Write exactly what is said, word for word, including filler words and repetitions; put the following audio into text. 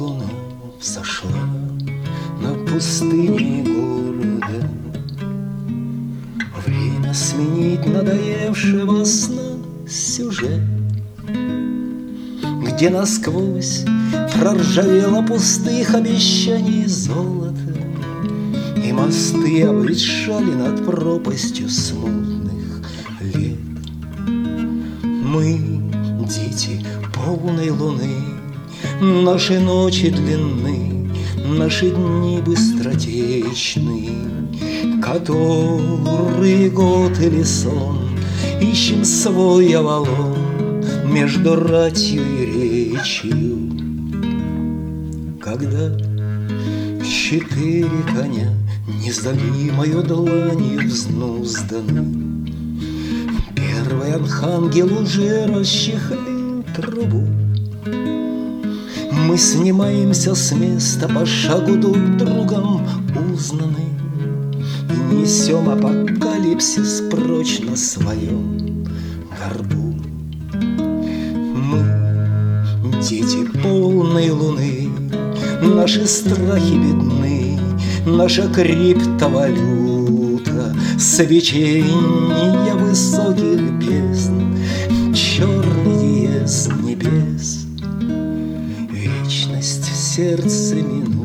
луна взошла на пустыне города. Время сменить надоевшего сна сюжет, где насквозь проржавело пустых обещаний золота, и мосты обветшали над пропастью смутных лет. Мы, дети полной луны, наши ночи длинны, наши дни быстротечны, который год или сон ищем свой Авалон между ратью и речью. Когда четыре коня незалимою дланью взнузданы, первый архангел уже расчехлил трубу. Мы снимаемся с места, по шагу друг другом узнаны, и несем апокалипсис прочь на своем горбу. Мы, дети полной луны, наши страхи бедны, наша криптовалюта, свечение высоких бездн, черный диез небес, вечность в сердце минуты.